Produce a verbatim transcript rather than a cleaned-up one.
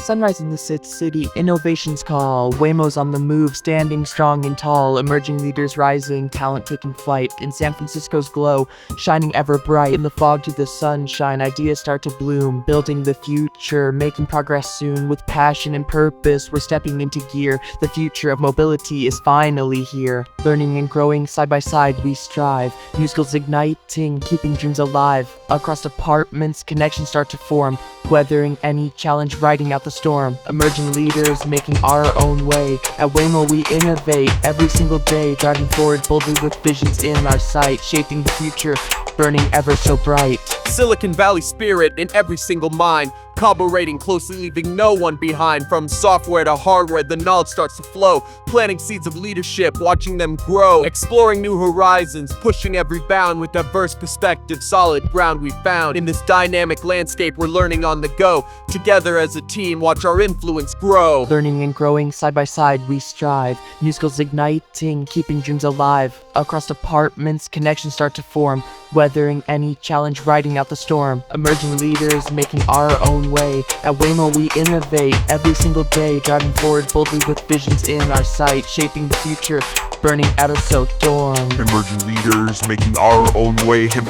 Sunrise in the Sit City, innovations call. Waymo's on the move, standing strong and tall. Emerging leaders rising, talent taking flight. In San Francisco's glow, shining ever bright. In the fog to the sunshine, ideas start to bloom. Building the future, making progress soon. With passion and purpose, we're stepping into gear. The future of mobility is finally here. Learning and growing side by side, we strive. New skills igniting, keeping dreams alive. Across departments, connections start to form. Weathering any challenge, riding out the storm. Emerging leaders, making our own way. At Waymo we innovate every single day. Driving forward boldly with visions in our sight. Shaping the future, burning ever so bright. Silicon Valley spirit in every single mind. Collaborating closely, leaving no one behind. From software to hardware, the knowledge starts to flow. Planting seeds of leadership, watching them grow. Exploring new horizons, pushing every bound. With diverse perspectives, solid ground we found. In this dynamic landscape, we're learning on the go. Together as a team, watch our influence grow. Learning and growing side by side, we strive. New skills igniting, keeping dreams alive. Across departments, connections start to form. Weathering any challenge, riding out the storm. Emerging leaders, making our own way. At Waymo we innovate every single day. Driving forward boldly with visions in our sight. Shaping the future, burning out a so storm. Emerging leaders, making our own way.